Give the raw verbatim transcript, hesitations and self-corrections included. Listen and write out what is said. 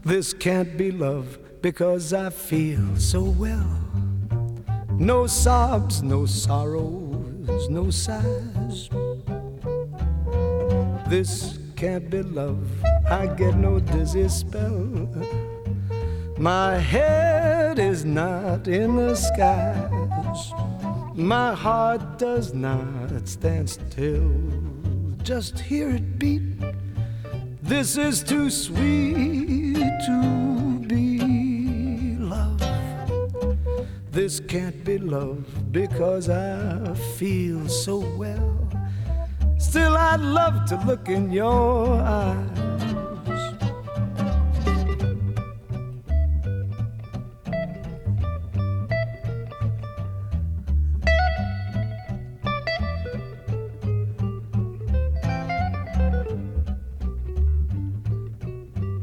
This can't be love because I feel so well. No sobs, no sorrows, no sighs. This can't be love, I get no dizzy spell. My head is not in the skies. My heart does not stand still. Just hear it beat. This is too sweet to be love. This can't be love because I feel so well. Still I'd love to look in your eyes